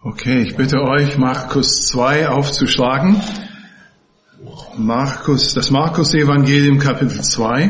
Okay, ich bitte euch, Markus 2 aufzuschlagen. Das Markus-Evangelium, Kapitel 2.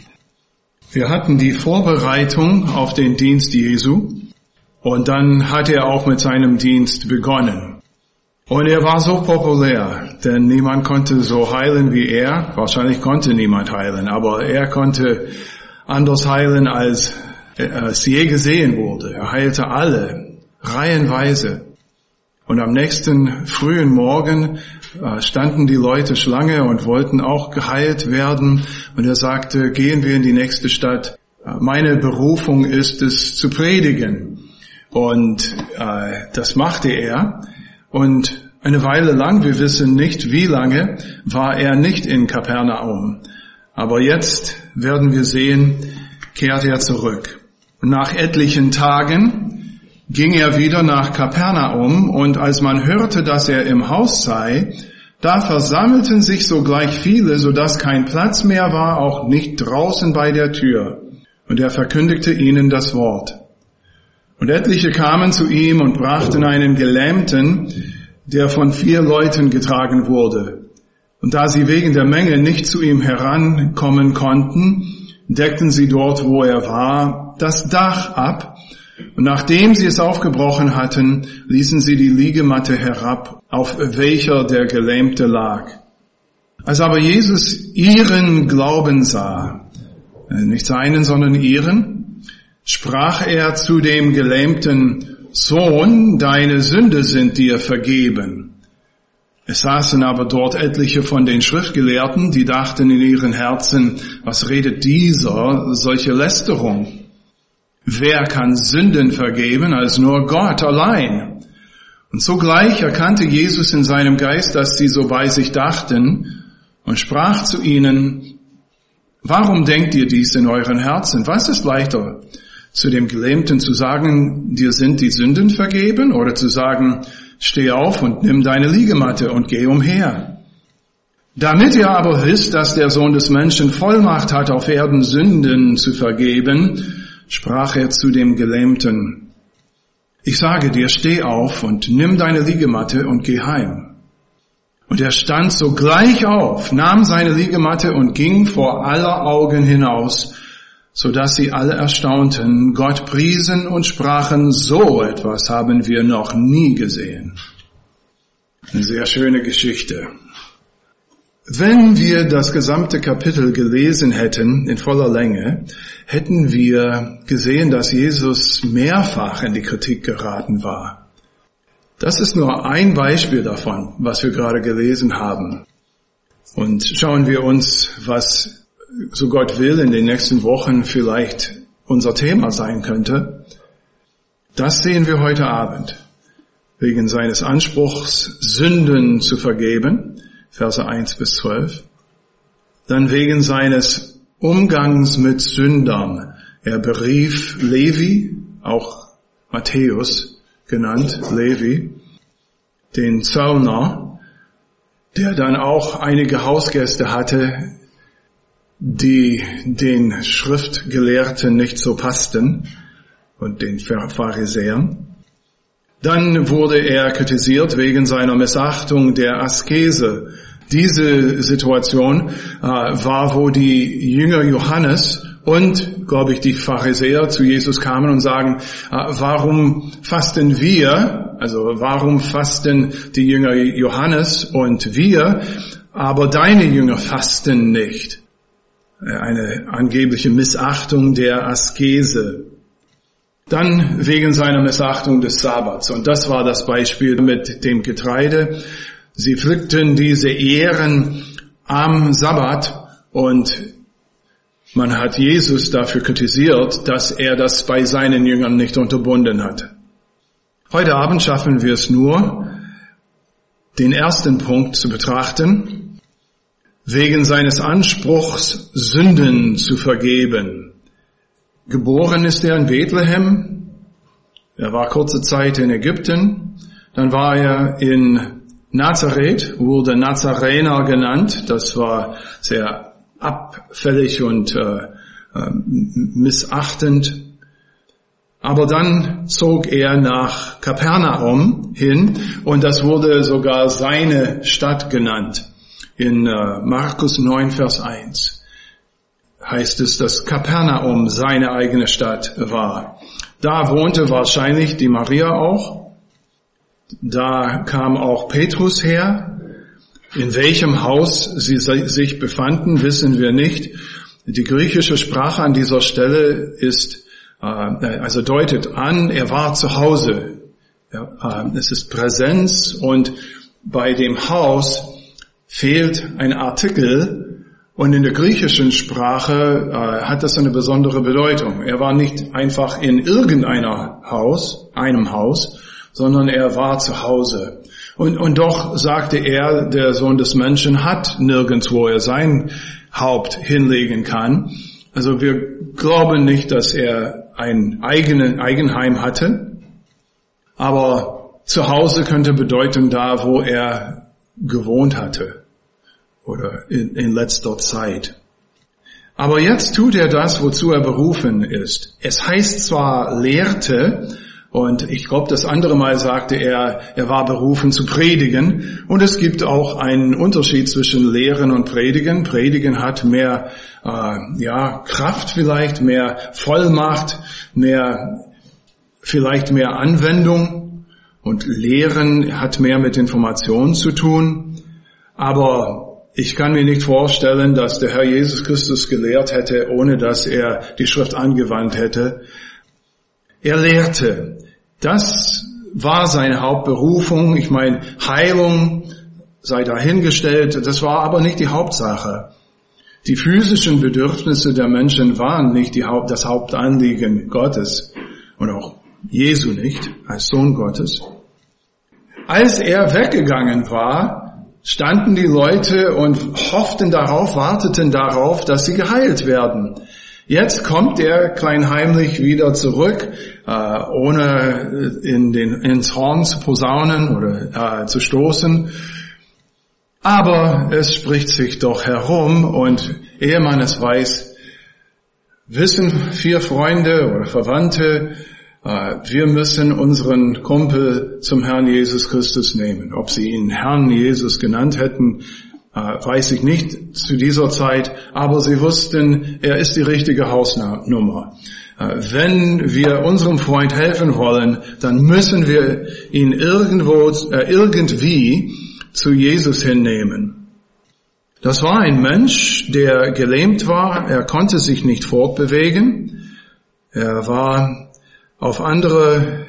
Wir hatten die Vorbereitung auf den Dienst Jesu und dann hat er auch mit seinem Dienst begonnen. Und er war so populär, denn niemand konnte so heilen wie er. Wahrscheinlich konnte niemand heilen, aber er konnte anders heilen, als es je gesehen wurde. Er heilte alle, reihenweise. Und am nächsten frühen Morgen standen die Leute Schlange und wollten auch geheilt werden. Und er sagte, gehen wir in die nächste Stadt. Meine Berufung ist es zu predigen. Und das machte er. Und eine Weile lang, wir wissen nicht wie lange, war er nicht in Kapernaum. Aber jetzt werden wir sehen, kehrt er zurück. Nach etlichen Tagen ging er wieder nach Kapernaum, und als man hörte, dass er im Haus sei, da versammelten sich sogleich viele, sodass kein Platz mehr war, auch nicht draußen bei der Tür. Und er verkündigte ihnen das Wort. Und etliche kamen zu ihm und brachten einen Gelähmten, der von 4 Leuten getragen wurde. Und da sie wegen der Menge nicht zu ihm herankommen konnten, deckten sie dort, wo er war, das Dach ab. Und nachdem sie es aufgebrochen hatten, ließen sie die Liegematte herab, auf welcher der Gelähmte lag. Als aber Jesus ihren Glauben sah, nicht seinen, sondern ihren, sprach er zu dem Gelähmten: Sohn, deine Sünde sind dir vergeben. Es saßen aber dort etliche von den Schriftgelehrten, die dachten in ihren Herzen: Was redet dieser solche Lästerung? Wer kann Sünden vergeben als nur Gott allein? Und sogleich erkannte Jesus in seinem Geist, dass sie so bei sich dachten, und sprach zu ihnen: Warum denkt ihr dies in euren Herzen? Was ist leichter, zu dem Gelähmten zu sagen, dir sind die Sünden vergeben, oder zu sagen, steh auf und nimm deine Liegematte und geh umher? Damit ihr aber wisst, dass der Sohn des Menschen Vollmacht hat, auf Erden Sünden zu vergeben, sprach er zu dem Gelähmten: Ich sage dir, steh auf und nimm deine Liegematte und geh heim. Und er stand sogleich auf, nahm seine Liegematte und ging vor aller Augen hinaus, so dass sie alle erstaunten, Gott priesen und sprachen: So etwas haben wir noch nie gesehen. Eine sehr schöne Geschichte. Wenn wir das gesamte Kapitel gelesen hätten, in voller Länge, hätten wir gesehen, dass Jesus mehrfach in die Kritik geraten war. Das ist nur ein Beispiel davon, was wir gerade gelesen haben. Und schauen wir uns, was, so Gott will, in den nächsten Wochen vielleicht unser Thema sein könnte. Das sehen wir heute Abend. Wegen seines Anspruchs, Sünden zu vergeben, Verse 1 bis 12. Dann wegen seines Umgangs mit Sündern. Er berief Levi, auch Matthäus genannt, Levi, den Zöllner, der dann auch einige Hausgäste hatte, die den Schriftgelehrten nicht so passten und den Pharisäern. Dann wurde er kritisiert wegen seiner Missachtung der Askese. Diese Situation war, wo die Jünger Johannes und, glaube ich, die Pharisäer zu Jesus kamen und sagen: Warum fasten wir, also warum fasten die Jünger Johannes und wir, aber deine Jünger fasten nicht? Eine angebliche Missachtung der Askese. Dann wegen seiner Missachtung des Sabbats. Und das war das Beispiel mit dem Getreide. Sie pflückten diese Ähren am Sabbat, und man hat Jesus dafür kritisiert, dass er das bei seinen Jüngern nicht unterbunden hat. Heute Abend schaffen wir es nur, den ersten Punkt zu betrachten, wegen seines Anspruchs, Sünden zu vergeben. Geboren ist er in Bethlehem. Er war kurze Zeit in Ägypten. Dann war er in Nazareth, wurde Nazarener genannt. Das war sehr abfällig und missachtend. Aber dann zog er nach Kapernaum hin und das wurde sogar seine Stadt genannt. In Markus 9, Vers 1 heißt es, dass Kapernaum seine eigene Stadt war. Da wohnte wahrscheinlich die Maria auch. Da kam auch Petrus her. In welchem Haus sie sich befanden, wissen wir nicht. Die griechische Sprache an dieser Stelle ist also deutet an, er war zu Hause. Ja, es ist Präsenz und bei dem Haus fehlt ein Artikel und in der griechischen Sprache hat das eine besondere Bedeutung. Er war nicht einfach in einem Haus, sondern er war zu Hause. Und doch sagte er, der Sohn des Menschen hat nirgends, wo er sein Haupt hinlegen kann. Also wir glauben nicht, dass er ein Eigenheim hatte, aber zu Hause könnte bedeuten da, wo er gewohnt hatte oder in letzter Zeit. Aber jetzt tut er das, wozu er berufen ist. Es heißt zwar lehrte, und ich glaube, das andere Mal sagte er war berufen zu predigen. Und es gibt auch einen Unterschied zwischen Lehren und Predigen. Predigen hat mehr Kraft vielleicht, mehr Vollmacht, vielleicht mehr Anwendung. Und Lehren hat mehr mit Informationen zu tun. Aber ich kann mir nicht vorstellen, dass der Herr Jesus Christus gelehrt hätte, ohne dass er die Schrift angewandt hätte. Er lehrte. Das war seine Hauptberufung. Ich meine, Heilung sei dahingestellt. Das war aber nicht die Hauptsache. Die physischen Bedürfnisse der Menschen waren nicht das Hauptanliegen Gottes und auch Jesu nicht, als Sohn Gottes. Als er weggegangen war, standen die Leute und warteten darauf, dass sie geheilt werden. Jetzt kommt er kleinheimlich wieder zurück, ohne ins Horn zu posaunen oder zu stoßen. Aber es spricht sich doch herum und ehe man es weiß, wissen 4 Freunde oder Verwandte, wir müssen unseren Kumpel zum Herrn Jesus Christus nehmen. Ob sie ihn Herrn Jesus genannt hätten, weiß ich nicht zu dieser Zeit, aber sie wussten, er ist die richtige Hausnummer. Wenn wir unserem Freund helfen wollen, dann müssen wir ihn irgendwie zu Jesus hinnehmen. Das war ein Mensch, der gelähmt war, er konnte sich nicht fortbewegen, er war auf andere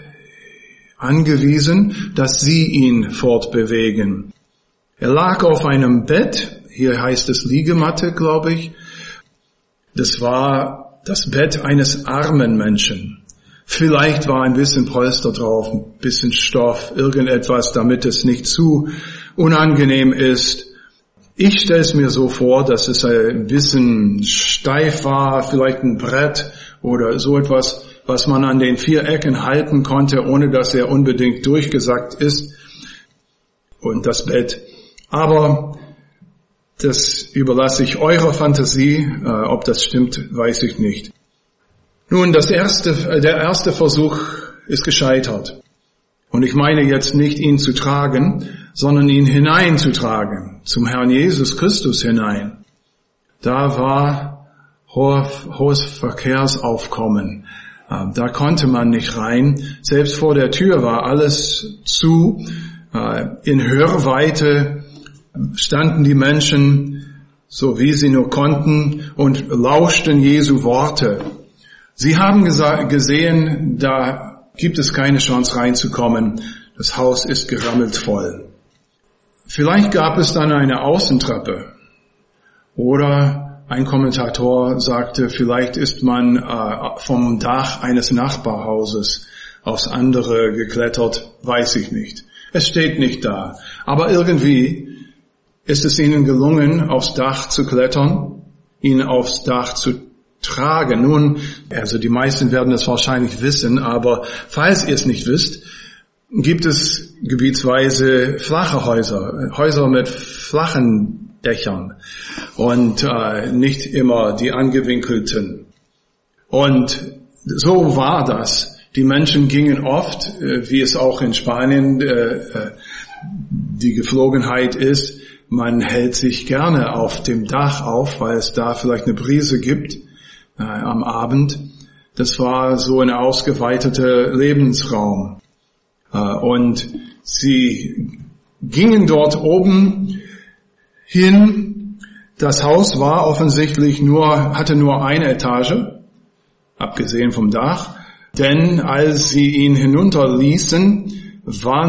angewiesen, dass sie ihn fortbewegen. Er lag auf einem Bett, hier heißt es Liegematte, glaube ich. Das war das Bett eines armen Menschen. Vielleicht war ein bisschen Polster drauf, ein bisschen Stoff, irgendetwas, damit es nicht zu unangenehm ist. Ich stelle es mir so vor, dass es ein bisschen steif war, vielleicht ein Brett oder so etwas, was man an den 4 Ecken halten konnte, ohne dass er unbedingt durchgesackt ist. Und das Bett. Aber das überlasse ich eurer Fantasie. Ob das stimmt, weiß ich nicht. Nun, der erste Versuch ist gescheitert. Und ich meine jetzt nicht, ihn zu tragen, sondern ihn hineinzutragen, zum Herrn Jesus Christus hinein. Da war hohes Verkehrsaufkommen. Da konnte man nicht rein. Selbst vor der Tür war alles zu. In Hörweite standen die Menschen, so wie sie nur konnten, und lauschten Jesu Worte. Sie haben gesehen, da gibt es keine Chance reinzukommen. Das Haus ist gerammelt voll. Vielleicht gab es dann eine Außentreppe. Oder ein Kommentator sagte, vielleicht ist man vom Dach eines Nachbarhauses aufs andere geklettert, weiß ich nicht. Es steht nicht da. Aber irgendwie ist es ihnen gelungen, aufs Dach zu klettern, ihn aufs Dach zu tragen. Nun, also die meisten werden es wahrscheinlich wissen, aber falls ihr es nicht wisst, gibt es gebietsweise flache Häuser mit flachen Dächern und nicht immer die angewinkelten. Und so war das. Die Menschen gingen oft, wie es auch in Spanien die Geflogenheit ist, man hält sich gerne auf dem Dach auf, weil es da vielleicht eine Brise gibt am Abend. Das war so ein ausgeweiteter Lebensraum. Und sie gingen dort oben hin. Das Haus war offensichtlich hatte nur eine Etage, abgesehen vom Dach. Denn als sie ihn hinunterließen, war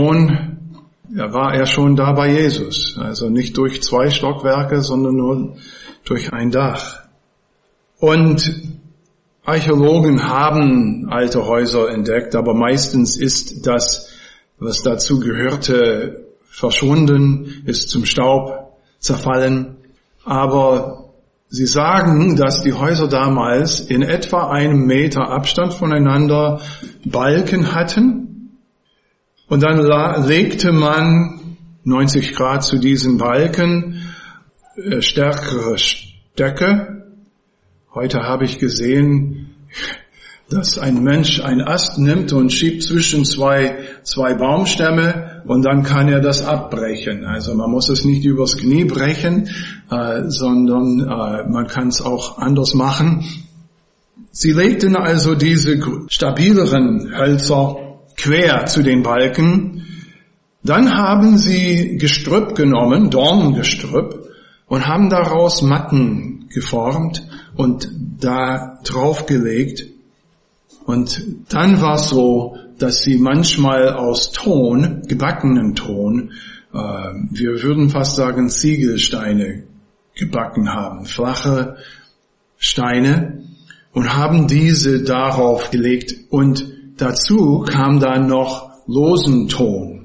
er schon da bei Jesus. Also nicht durch 2 Stockwerke, sondern nur durch ein Dach. Und Archäologen haben alte Häuser entdeckt, aber meistens ist das, was dazu gehörte, verschwunden, ist zum Staub zerfallen. Aber sie sagen, dass die Häuser damals in etwa 1 Meter Abstand voneinander Balken hatten. Und dann legte man 90 Grad zu diesen Balken stärkere Stöcke. Heute habe ich gesehen, dass ein Mensch einen Ast nimmt und schiebt zwischen zwei Baumstämme und dann kann er das abbrechen. Also man muss es nicht übers Knie brechen, sondern man kann es auch anders machen. Sie legten also diese stabileren Hölzer quer zu den Balken. Dann haben sie Gestrüpp genommen, Dornengestrüpp, und haben daraus Matten geformt und da draufgelegt. Und dann war es so, dass sie manchmal aus Ton, gebackenen Ton, wir würden fast sagen Ziegelsteine gebacken haben, flache Steine, und haben diese darauf gelegt. Und dazu kam dann noch Loserton.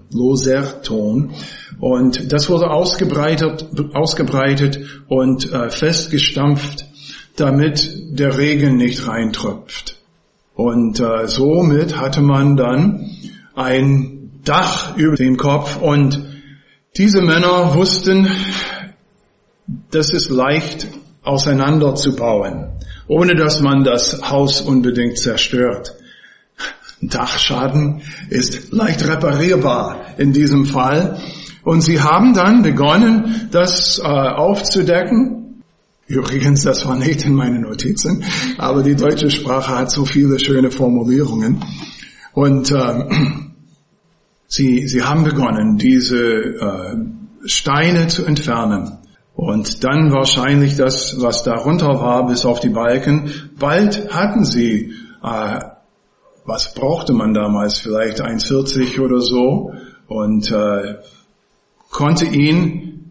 Und das wurde ausgebreitet und festgestampft, damit der Regen nicht reintröpft. Und somit hatte man dann ein Dach über dem Kopf. Und diese Männer wussten, das ist leicht auseinanderzubauen, ohne dass man das Haus unbedingt zerstört. Dachschaden ist leicht reparierbar in diesem Fall. Und sie haben dann begonnen, das aufzudecken. Übrigens, das war nicht in meinen Notizen, aber die deutsche Sprache hat so viele schöne Formulierungen. Und sie haben begonnen, diese Steine zu entfernen. Und dann wahrscheinlich das, was darunter war, bis auf die Balken. Bald hatten sie, was brauchte man damals, vielleicht 1,40 oder so, und konnte ihn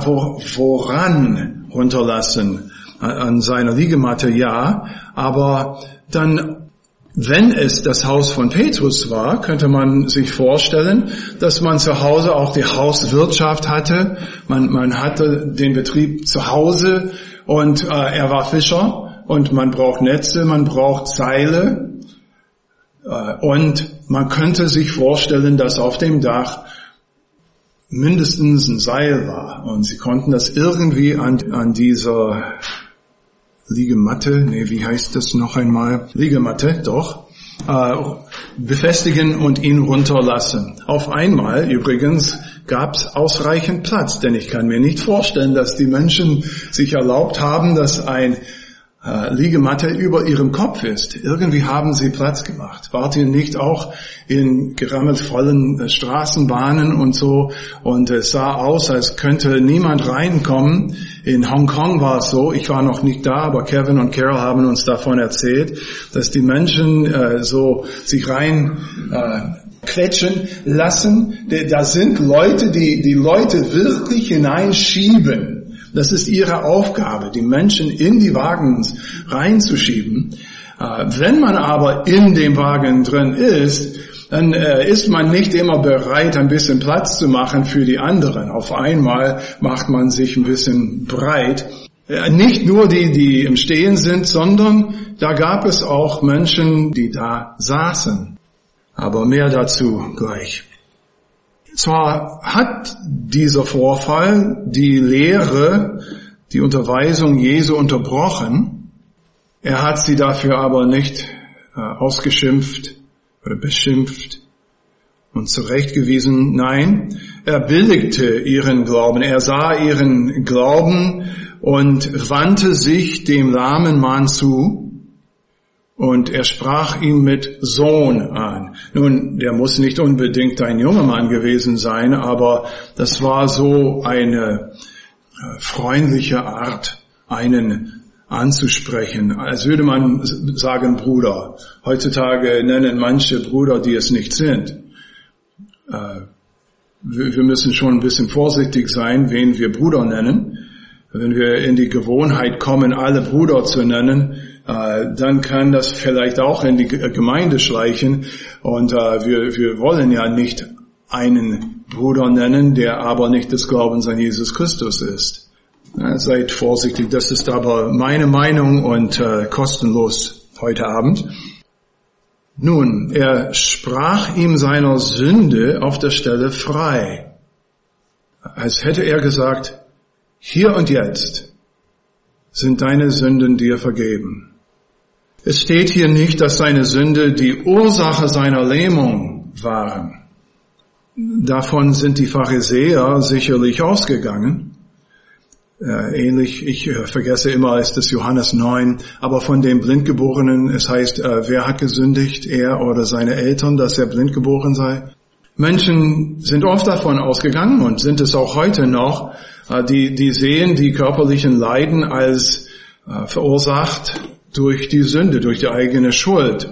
woran runterlassen? An seiner Liegematte, ja, aber dann, wenn es das Haus von Petrus war, könnte man sich vorstellen, dass man zu Hause auch die Hauswirtschaft hatte. Man hatte den Betrieb zu Hause und er war Fischer und man braucht Netze, man braucht Seile und man könnte sich vorstellen, dass auf dem Dach mindestens ein Seil war und sie konnten das irgendwie an dieser Liegematte, wie heißt das noch einmal? Liegematte, doch, befestigen und ihn runterlassen. Auf einmal übrigens gab es ausreichend Platz, denn ich kann mir nicht vorstellen, dass die Menschen sich erlaubt haben, dass ein Liegematte über ihrem Kopf ist. Irgendwie haben sie Platz gemacht. Wart ihr nicht auch in gerammelt vollen Straßenbahnen und so? Und es sah aus, als könnte niemand reinkommen. In Hongkong war es so, ich war noch nicht da, aber Kevin und Carol haben uns davon erzählt, dass die Menschen so sich rein quetschen lassen. Da sind Leute, die Leute wirklich hineinschieben. Das ist ihre Aufgabe, die Menschen in die Wagen reinzuschieben. Wenn man aber in dem Wagen drin ist, dann ist man nicht immer bereit, ein bisschen Platz zu machen für die anderen. Auf einmal macht man sich ein bisschen breit. Nicht nur die im Stehen sind, sondern da gab es auch Menschen, die da saßen. Aber mehr dazu gleich. Zwar hat dieser Vorfall die Lehre, die Unterweisung Jesu unterbrochen, er hat sie dafür aber nicht ausgeschimpft oder beschimpft und zurechtgewiesen. Nein, er billigte ihren Glauben. Er sah ihren Glauben und wandte sich dem lahmen Mann zu. Und er sprach ihn mit Sohn an. Nun, der muss nicht unbedingt ein junger Mann gewesen sein, aber das war so eine freundliche Art, einen anzusprechen, als würde man sagen Bruder. Heutzutage nennen manche Brüder, die es nicht sind. Wir müssen schon ein bisschen vorsichtig sein, wen wir Bruder nennen. Wenn wir in die Gewohnheit kommen, alle Bruder zu nennen, dann kann das vielleicht auch in die Gemeinde schleichen. Und wir wollen ja nicht einen Bruder nennen, der aber nicht des Glaubens an Jesus Christus ist. Seid vorsichtig, das ist aber meine Meinung und kostenlos heute Abend. Nun, er sprach ihm seiner Sünde auf der Stelle frei. Als hätte er gesagt, hier und jetzt sind deine Sünden dir vergeben. Es steht hier nicht, dass seine Sünde die Ursache seiner Lähmung waren. Davon sind die Pharisäer sicherlich ausgegangen. Ähnlich, ich vergesse immer, ist es Johannes 9, aber von dem Blindgeborenen, es heißt, wer hat gesündigt, er oder seine Eltern, dass er blind geboren sei? Menschen sind oft davon ausgegangen und sind es auch heute noch, die sehen die körperlichen Leiden als verursacht durch die Sünde, durch die eigene Schuld.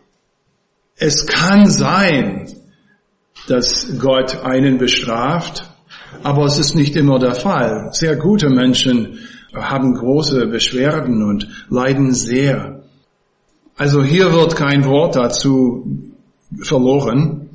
Es kann sein, dass Gott einen bestraft, aber es ist nicht immer der Fall. Sehr gute Menschen haben große Beschwerden und leiden sehr. Also hier wird kein Wort dazu verloren.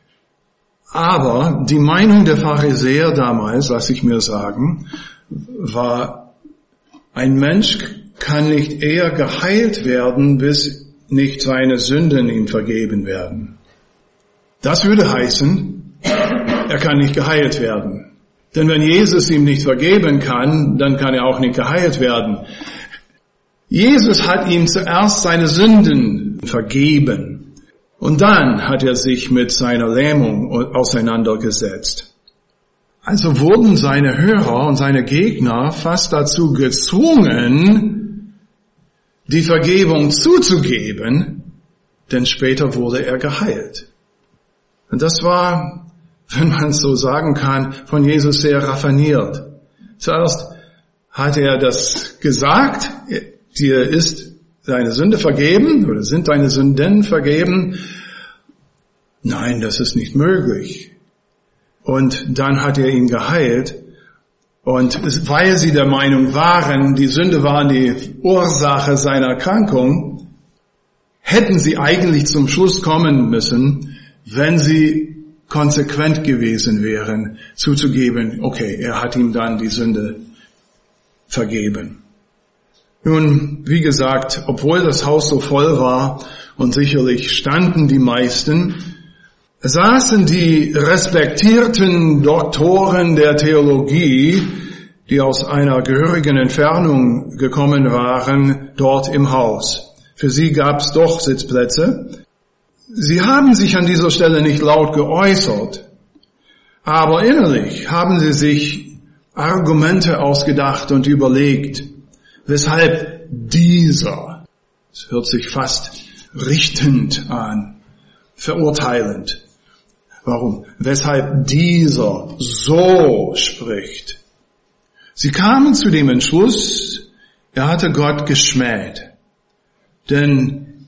Aber die Meinung der Pharisäer damals, lasse ich mir sagen, war, ein Mensch kann nicht eher geheilt werden, bis nicht seine Sünden ihm vergeben werden. Das würde heißen, er kann nicht geheilt werden. Denn wenn Jesus ihm nicht vergeben kann, dann kann er auch nicht geheilt werden. Jesus hat ihm zuerst seine Sünden vergeben. Und dann hat er sich mit seiner Lähmung auseinandergesetzt. Also wurden seine Hörer und seine Gegner fast dazu gezwungen, die Vergebung zuzugeben, denn später wurde er geheilt. Und das war, wenn man es so sagen kann, von Jesus sehr raffiniert. Zuerst hat er das gesagt, dir ist deine Sünde vergeben oder sind deine Sünden vergeben? Nein, das ist nicht möglich. Und dann hat er ihn geheilt. Und weil sie der Meinung waren, die Sünde war die Ursache seiner Erkrankung, hätten sie eigentlich zum Schluss kommen müssen, wenn sie konsequent gewesen wären, zuzugeben, okay, er hat ihm dann die Sünde vergeben. Nun, wie gesagt, obwohl das Haus so voll war und sicherlich standen die meisten, saßen die respektierten Doktoren der Theologie, die aus einer gehörigen Entfernung gekommen waren, dort im Haus. Für sie gab es doch Sitzplätze. Sie haben sich an dieser Stelle nicht laut geäußert, aber innerlich haben sie sich Argumente ausgedacht und überlegt, weshalb dieser, es hört sich fast richtend an, verurteilend. Warum? Weshalb dieser so spricht. Sie kamen zu dem Entschluss, er hatte Gott geschmäht. Denn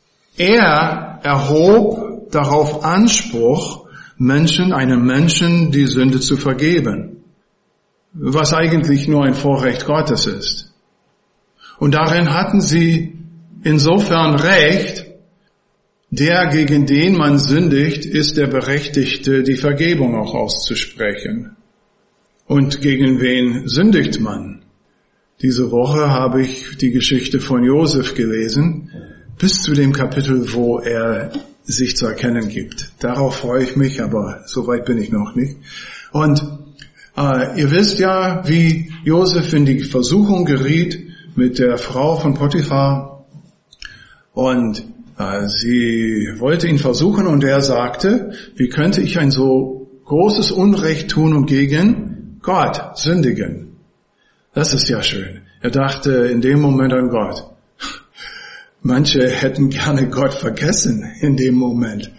er erhob darauf Anspruch, einem Menschen die Sünde zu vergeben. Was eigentlich nur ein Vorrecht Gottes ist. Und darin hatten sie insofern recht, der, gegen den man sündigt, ist der Berechtigte, die Vergebung auch auszusprechen. Und gegen wen sündigt man? Diese Woche habe ich die Geschichte von Josef gelesen, bis zu dem Kapitel, wo er sich zu erkennen gibt. Darauf freue ich mich, aber so weit bin ich noch nicht. Und ihr wisst ja, wie Josef in die Versuchung geriet mit der Frau von Potiphar. Und Sie wollte ihn versuchen und er sagte, wie könnte ich ein so großes Unrecht tun und gegen Gott sündigen? Das ist ja schön. Er dachte in dem Moment an Gott. Manche hätten gerne Gott vergessen in dem Moment.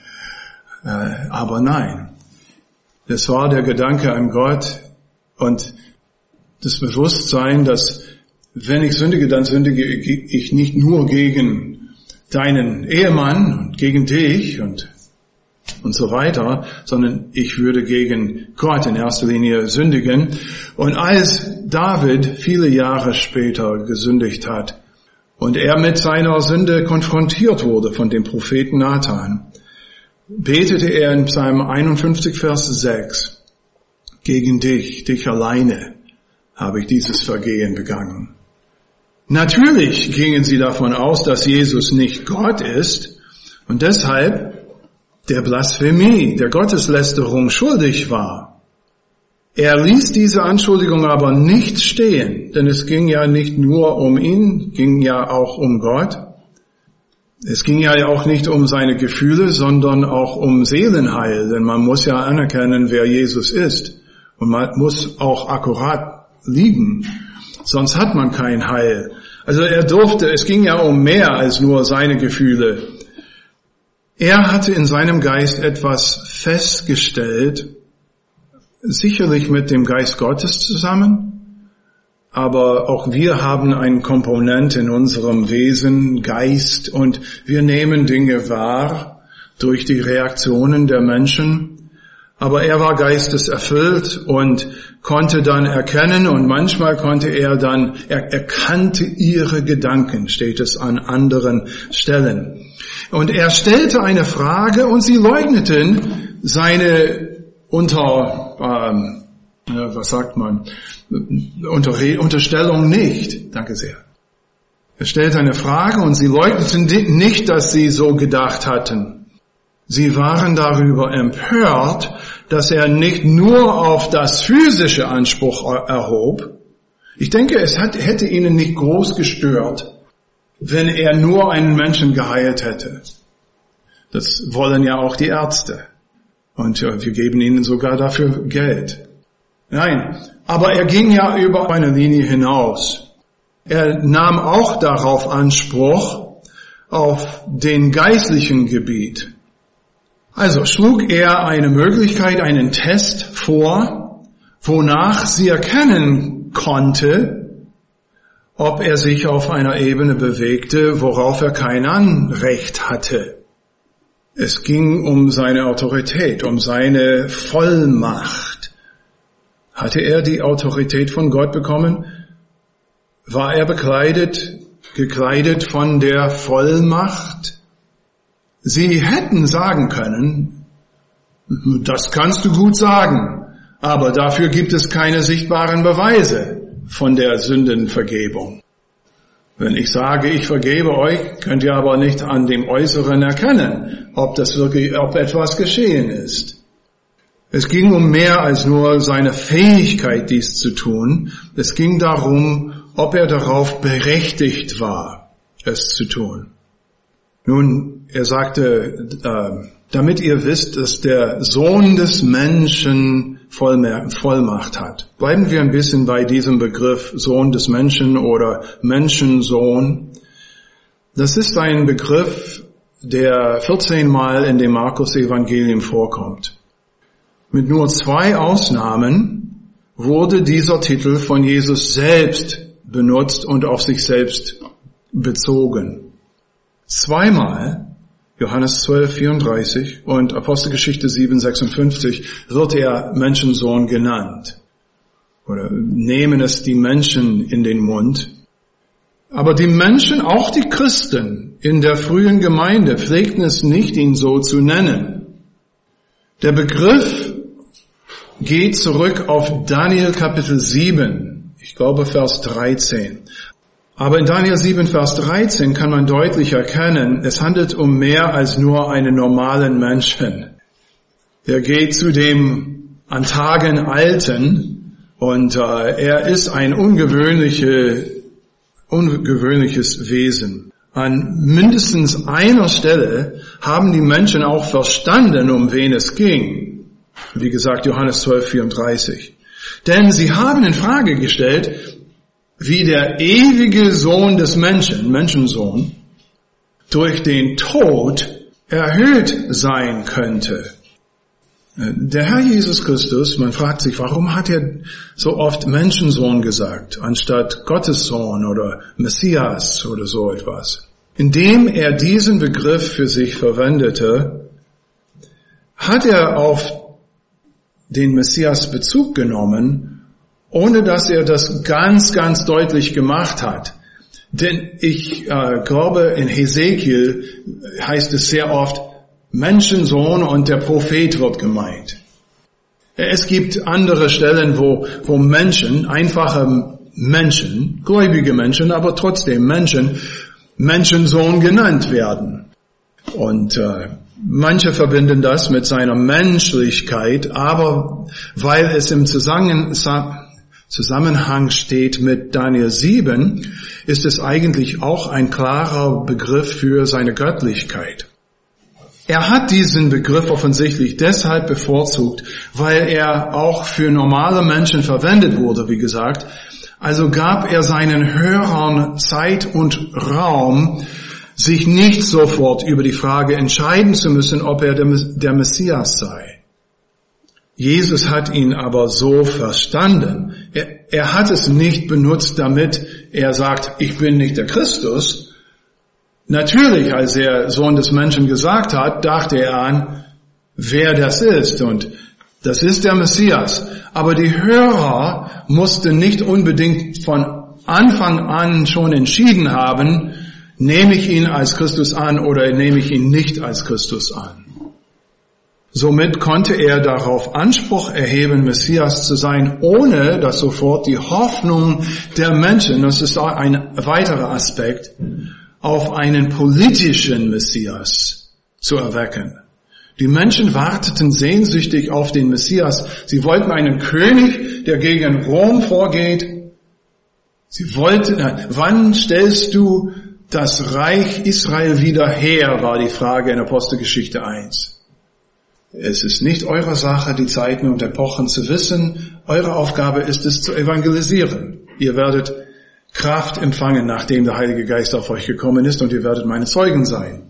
Aber nein. Es war der Gedanke an Gott und das Bewusstsein, dass wenn ich sündige, dann sündige ich nicht nur gegen deinen Ehemann und gegen dich und so weiter, sondern ich würde gegen Gott in erster Linie sündigen. Und als David viele Jahre später gesündigt hat und er mit seiner Sünde konfrontiert wurde von dem Propheten Nathan, betete er in Psalm 51, Vers 6, gegen dich alleine habe ich dieses Vergehen begangen. Natürlich gingen sie davon aus, dass Jesus nicht Gott ist und deshalb der Blasphemie, der Gotteslästerung schuldig war. Er ließ diese Anschuldigung aber nicht stehen, denn es ging ja nicht nur um ihn, ging ja auch um Gott. Es ging ja auch nicht um seine Gefühle, sondern auch um Seelenheil, denn man muss ja anerkennen, wer Jesus ist und man muss auch akkurat liegen. Sonst hat man kein Heil. Also es ging ja um mehr als nur seine Gefühle. Er hatte in seinem Geist etwas festgestellt, sicherlich mit dem Geist Gottes zusammen, aber auch wir haben einen Komponent in unserem Wesen, Geist, und wir nehmen Dinge wahr durch die Reaktionen der Menschen. Aber er war geisteserfüllt und konnte dann erkennen und manchmal konnte er kannte ihre Gedanken, steht es an anderen Stellen. Und er stellte eine Frage und sie leugneten seine Unterstellung nicht. Danke sehr. Er stellte eine Frage und sie leugneten nicht, dass sie so gedacht hatten. Sie waren darüber empört, dass er nicht nur auf das physische Anspruch erhob. Ich denke, es hätte ihnen nicht groß gestört, wenn er nur einen Menschen geheilt hätte. Das wollen ja auch die Ärzte. Und wir geben ihnen sogar dafür Geld. Nein, aber er ging ja über eine Linie hinaus. Er nahm auch darauf Anspruch, auf den geistlichen Gebiet. Also schlug er eine Möglichkeit, einen Test vor, wonach sie erkennen konnte, ob er sich auf einer Ebene bewegte, worauf er kein Anrecht hatte. Es ging um seine Autorität, um seine Vollmacht. Hatte er die Autorität von Gott bekommen? War er gekleidet von der Vollmacht? Sie hätten sagen können, das kannst du gut sagen, aber dafür gibt es keine sichtbaren Beweise von der Sündenvergebung. Wenn ich sage, ich vergebe euch, könnt ihr aber nicht an dem Äußeren erkennen, ob etwas geschehen ist. Es ging um mehr als nur seine Fähigkeit, dies zu tun. Es ging darum, ob er darauf berechtigt war, es zu tun. Nun, er sagte, damit ihr wisst, dass der Sohn des Menschen Vollmacht hat. Bleiben wir ein bisschen bei diesem Begriff Sohn des Menschen oder Menschensohn. Das ist ein Begriff, der 14 Mal in dem Markus-Evangelium vorkommt. Mit nur 2 Ausnahmen wurde dieser Titel von Jesus selbst benutzt und auf sich selbst bezogen. 2-mal, Johannes 12,34 und Apostelgeschichte 7,56, wird er Menschensohn genannt. Oder nehmen es die Menschen in den Mund. Aber die Menschen, auch die Christen in der frühen Gemeinde, pflegten es nicht, ihn so zu nennen. Der Begriff geht zurück auf Daniel Kapitel 7, ich glaube Vers 13. Aber in Daniel 7, Vers 13 kann man deutlich erkennen, es handelt um mehr als nur einen normalen Menschen. Er geht zu dem an Tagen Alten und er ist ein ungewöhnliches Wesen. An mindestens einer Stelle haben die Menschen auch verstanden, um wen es ging. Wie gesagt, Johannes 12,34. Denn sie haben in Frage gestellt, wie der ewige Sohn des Menschen, Menschensohn, durch den Tod erhöht sein könnte. Der Herr Jesus Christus, man fragt sich, warum hat er so oft Menschensohn gesagt, anstatt Gottessohn oder Messias oder so etwas? Indem er diesen Begriff für sich verwendete, hat er auf den Messias Bezug genommen, ohne dass er das ganz, ganz deutlich gemacht hat. Denn ich glaube, in Hesekiel heißt es sehr oft, Menschensohn und der Prophet wird gemeint. Es gibt andere Stellen, wo Menschen, einfache Menschen, gläubige Menschen, aber trotzdem Menschen, Menschensohn genannt werden. Und manche verbinden das mit seiner Menschlichkeit, aber weil es im Zusammenhang steht mit Daniel 7, ist es eigentlich auch ein klarer Begriff für seine Göttlichkeit. Er hat diesen Begriff offensichtlich deshalb bevorzugt, weil er auch für normale Menschen verwendet wurde, wie gesagt. Also gab er seinen Hörern Zeit und Raum, sich nicht sofort über die Frage entscheiden zu müssen, ob er der Messias sei. Jesus hat ihn aber so verstanden. Er hat es nicht benutzt, damit er sagt, ich bin nicht der Christus. Natürlich, als er Sohn des Menschen gesagt hat, dachte er an, wer das ist. Und das ist der Messias. Aber die Hörer mussten nicht unbedingt von Anfang an schon entschieden haben, nehme ich ihn als Christus an oder nehme ich ihn nicht als Christus an. Somit konnte er darauf Anspruch erheben, Messias zu sein, ohne dass sofort die Hoffnung der Menschen, das ist auch ein weiterer Aspekt, auf einen politischen Messias zu erwecken. Die Menschen warteten sehnsüchtig auf den Messias. Sie wollten einen König, der gegen Rom vorgeht. Sie wollten, wann stellst du das Reich Israel wieder her, war die Frage in Apostelgeschichte 1. Es ist nicht eure Sache, die Zeiten und Epochen zu wissen. Eure Aufgabe ist es, zu evangelisieren. Ihr werdet Kraft empfangen, nachdem der Heilige Geist auf euch gekommen ist, und ihr werdet meine Zeugen sein.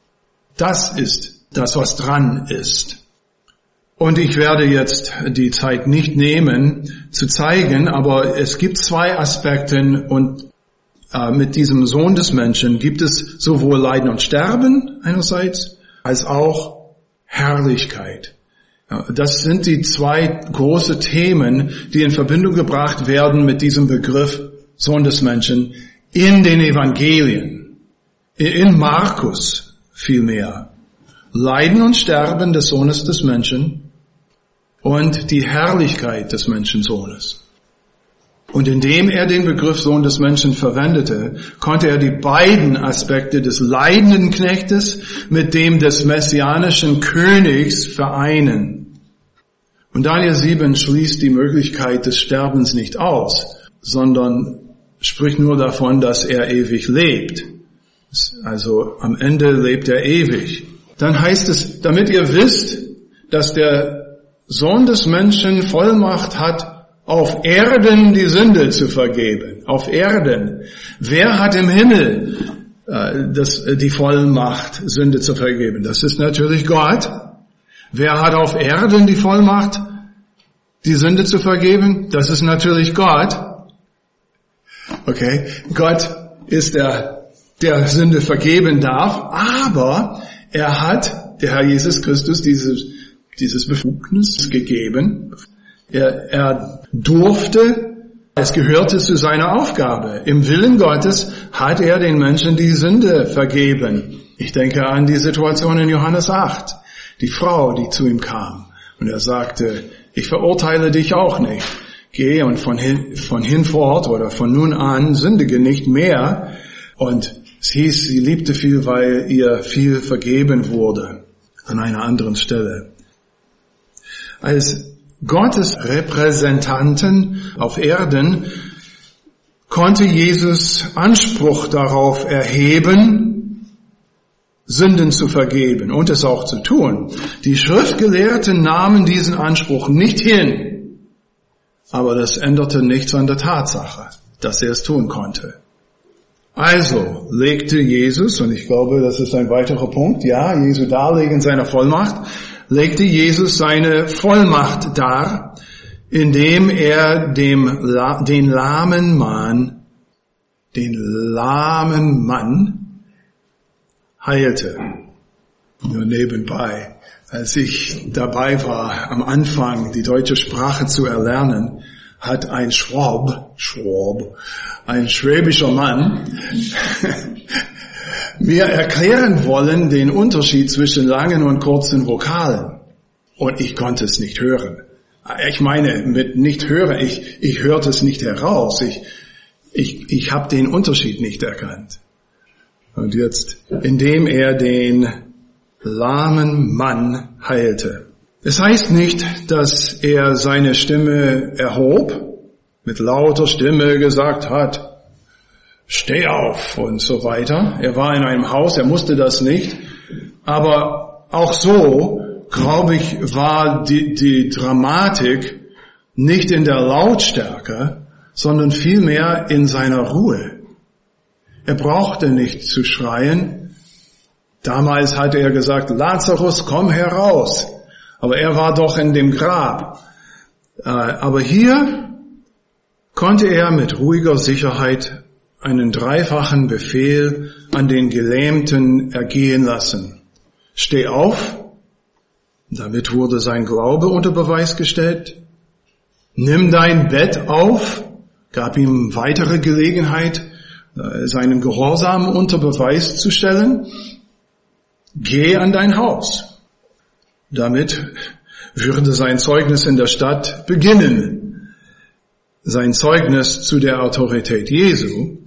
Das ist das, was dran ist. Und ich werde jetzt die Zeit nicht nehmen, zu zeigen, aber es gibt zwei Aspekte, und mit diesem Sohn des Menschen gibt es sowohl Leiden und Sterben einerseits, als auch Herrlichkeit. Das sind die zwei große Themen, die in Verbindung gebracht werden mit diesem Begriff Sohn des Menschen in den Evangelien, in Markus vielmehr. Leiden und Sterben des Sohnes des Menschen und die Herrlichkeit des Menschensohnes. Und indem er den Begriff Sohn des Menschen verwendete, konnte er die beiden Aspekte des leidenden Knechtes mit dem des messianischen Königs vereinen. Und Daniel 7 schließt die Möglichkeit des Sterbens nicht aus, sondern spricht nur davon, dass er ewig lebt. Also am Ende lebt er ewig. Dann heißt es, damit ihr wisst, dass der Sohn des Menschen Vollmacht hat, auf Erden die Sünde zu vergeben. Auf Erden. Wer hat im Himmel die Vollmacht, Sünde zu vergeben? Das ist natürlich Gott. Wer hat auf Erden die Vollmacht, die Sünde zu vergeben? Das ist natürlich Gott. Okay, Gott ist der Sünde vergeben darf, aber er hat, der Herr Jesus Christus, dieses Befugnis gegeben. Er durfte, es gehörte zu seiner Aufgabe. Im Willen Gottes hat er den Menschen die Sünde vergeben. Ich denke an die Situation in Johannes 8. Die Frau, die zu ihm kam. Und er sagte, ich verurteile dich auch nicht. Geh und von hinfort oder von nun an sündige nicht mehr. Und es hieß, sie liebte viel, weil ihr viel vergeben wurde. An einer anderen Stelle. Als Gottes Repräsentanten auf Erden konnte Jesus Anspruch darauf erheben, Sünden zu vergeben und es auch zu tun. Die Schriftgelehrten nahmen diesen Anspruch nicht hin, aber das änderte nichts an der Tatsache, dass er es tun konnte. Also legte Jesus, und ich glaube, das ist ein weiterer Punkt, ja, Jesu Darlegen seiner Vollmacht, legte Jesus seine Vollmacht dar, indem er den lahmen Mann heilte. Nur nebenbei, als ich dabei war, am Anfang die deutsche Sprache zu erlernen, hat ein ein schwäbischer Mann, mir erklären wollen den Unterschied zwischen langen und kurzen Vokalen. Und ich konnte es nicht hören. Ich meine, mit nicht hören, ich hörte es nicht heraus. Ich habe den Unterschied nicht erkannt. Und jetzt, indem er den lahmen Mann heilte. Es heißt nicht, dass er seine Stimme erhob, mit lauter Stimme gesagt hat, steh auf und so weiter. Er war in einem Haus, er musste das nicht. Aber auch so, glaube ich, war die Dramatik nicht in der Lautstärke, sondern vielmehr in seiner Ruhe. Er brauchte nicht zu schreien. Damals hatte er gesagt, Lazarus, komm heraus. Aber er war doch in dem Grab. Aber hier konnte er mit ruhiger Sicherheit einen dreifachen Befehl an den Gelähmten ergehen lassen. Steh auf. Damit wurde sein Glaube unter Beweis gestellt. Nimm dein Bett auf. Gab ihm weitere Gelegenheit, seinen Gehorsam unter Beweis zu stellen. Geh an dein Haus. Damit würde sein Zeugnis in der Stadt beginnen. Sein Zeugnis zu der Autorität Jesu.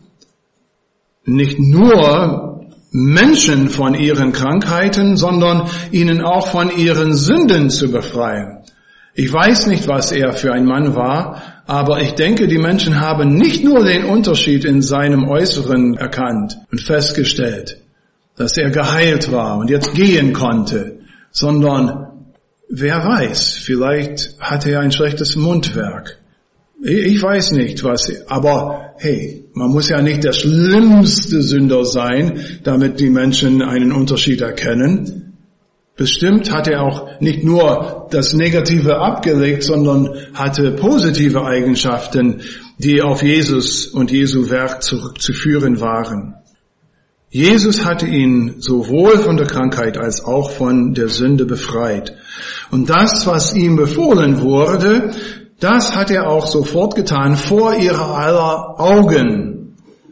Nicht nur Menschen von ihren Krankheiten, sondern ihnen auch von ihren Sünden zu befreien. Ich weiß nicht, was er für ein Mann war, aber ich denke, die Menschen haben nicht nur den Unterschied in seinem Äußeren erkannt und festgestellt, dass er geheilt war und jetzt gehen konnte, sondern wer weiß, vielleicht hatte er ein schlechtes Mundwerk. Ich weiß nicht, aber hey, man muss ja nicht der schlimmste Sünder sein, damit die Menschen einen Unterschied erkennen. Bestimmt hat er auch nicht nur das Negative abgelegt, sondern hatte positive Eigenschaften, die auf Jesus und Jesu Werk zurückzuführen waren. Jesus hatte ihn sowohl von der Krankheit als auch von der Sünde befreit. Und das, was ihm befohlen wurde, das hat er auch sofort getan, vor ihrer aller Augen.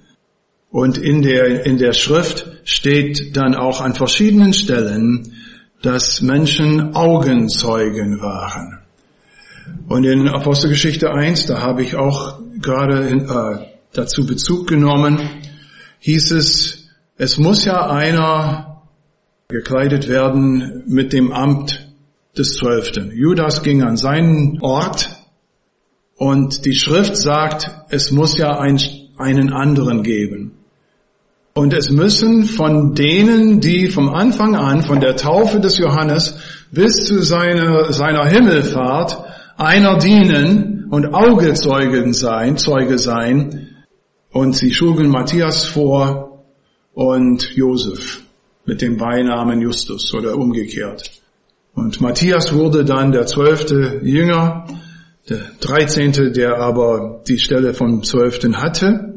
Und in der Schrift steht dann auch an verschiedenen Stellen, dass Menschen Augenzeugen waren. Und in Apostelgeschichte 1, da habe ich auch gerade dazu Bezug genommen, hieß es muss ja einer gekleidet werden mit dem Amt des 12. Judas ging an seinen Ort und die Schrift sagt, es muss ja einen anderen geben. Und es müssen von denen, die vom Anfang an, von der Taufe des Johannes bis zu seiner Himmelfahrt, einer dienen und Augezeuge sein. Und sie schlugen Matthias vor und Josef mit dem Beinamen Justus oder umgekehrt. Und Matthias wurde dann der 12. Jünger, der 13., der aber die Stelle vom 12. hatte.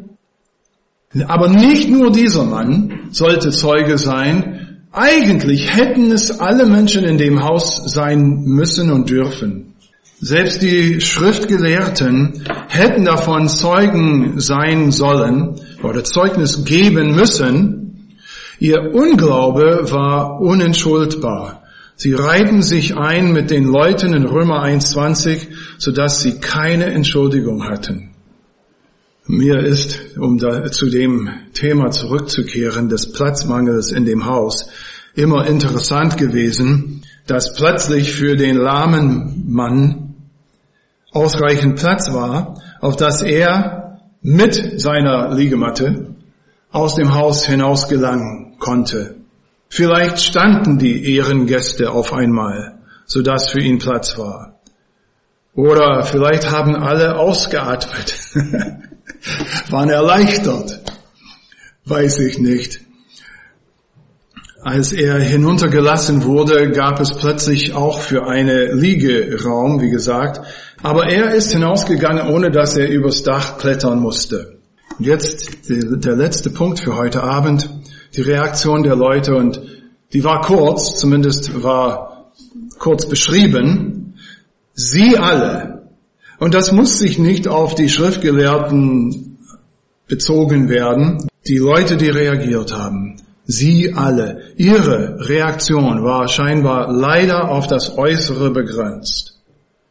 Aber nicht nur dieser Mann sollte Zeuge sein. Eigentlich hätten es alle Menschen in dem Haus sein müssen und dürfen. Selbst die Schriftgelehrten hätten davon Zeugen sein sollen oder Zeugnis geben müssen. Ihr Unglaube war unentschuldbar. Sie reihten sich ein mit den Leuten in Römer 1,20, sodass sie keine Entschuldigung hatten. Mir ist, um zu dem Thema zurückzukehren, des Platzmangels in dem Haus, immer interessant gewesen, dass plötzlich für den lahmen Mann ausreichend Platz war, auf dass er mit seiner Liegematte aus dem Haus hinaus gelangen konnte. Vielleicht standen die Ehrengäste auf einmal, sodass für ihn Platz war. Oder vielleicht haben alle ausgeatmet, waren erleichtert, weiß ich nicht. Als er hinuntergelassen wurde, gab es plötzlich auch für eine Liege Raum, wie gesagt. Aber er ist hinausgegangen, ohne dass er übers Dach klettern musste. Und jetzt der letzte Punkt für heute Abend, die Reaktion der Leute. Und die war kurz, zumindest war kurz beschrieben. Sie alle. Und das muss sich nicht auf die Schriftgelehrten bezogen werden. Die Leute, die reagiert haben. Sie alle. Ihre Reaktion war scheinbar leider auf das Äußere begrenzt.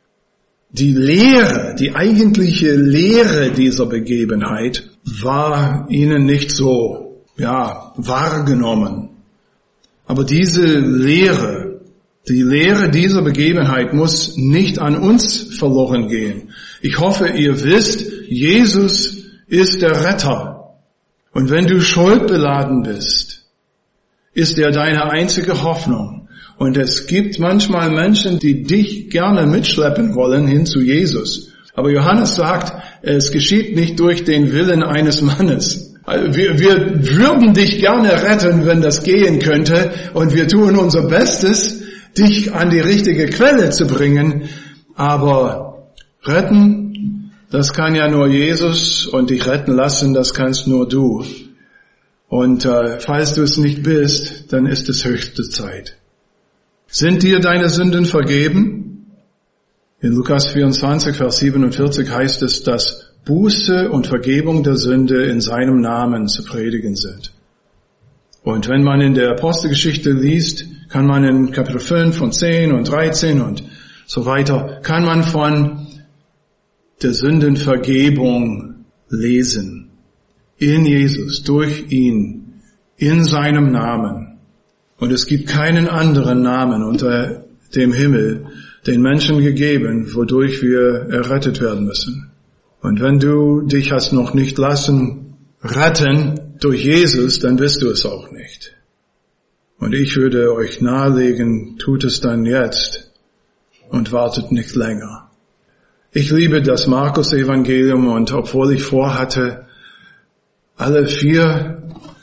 Die Lehre, die eigentliche Lehre dieser Begebenheit war ihnen nicht so, wahrgenommen. Aber diese Lehre, die Lehre dieser Begebenheit muss nicht an uns verloren gehen. Ich hoffe, ihr wisst, Jesus ist der Retter. Und wenn du schuldbeladen bist, ist er deine einzige Hoffnung. Und es gibt manchmal Menschen, die dich gerne mitschleppen wollen hin zu Jesus. Aber Johannes sagt, es geschieht nicht durch den Willen eines Mannes. Wir würden dich gerne retten, wenn das gehen könnte. Und wir tun unser Bestes, dich an die richtige Quelle zu bringen. Aber retten, das kann ja nur Jesus. Und dich retten lassen, das kannst nur du. Und falls du es nicht bist, dann ist es höchste Zeit. Sind dir deine Sünden vergeben? In Lukas 24, Vers 47 heißt es, dass Buße und Vergebung der Sünde in seinem Namen zu predigen sind. Und wenn man in der Apostelgeschichte liest, kann man in Kapitel 5 und 10 und 13 und so weiter, kann man von der Sündenvergebung lesen. In Jesus, durch ihn, in seinem Namen. Und es gibt keinen anderen Namen unter dem Himmel, den Menschen gegeben, wodurch wir errettet werden müssen. Und wenn du dich hast noch nicht lassen retten durch Jesus, dann bist du es auch nicht. Und ich würde euch nahelegen, tut es dann jetzt und wartet nicht länger. Ich liebe das Markus-Evangelium und obwohl ich vorhatte, alle 4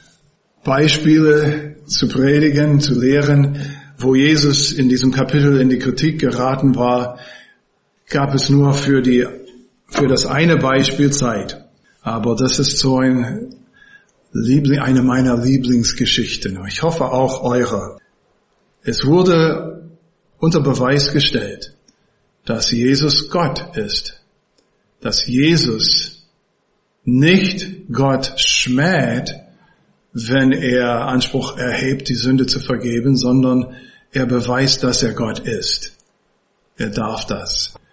Beispiele zu predigen, zu lehren, wo Jesus in diesem Kapitel in die Kritik geraten war, gab es nur für das eine Beispiel Zeit. Aber das ist so eine meiner Lieblingsgeschichten. Ich hoffe auch eure. Es wurde unter Beweis gestellt, dass Jesus Gott ist. Dass Jesus nicht Gott schmäht, wenn er Anspruch erhebt, die Sünde zu vergeben, sondern er beweist, dass er Gott ist. Er darf das.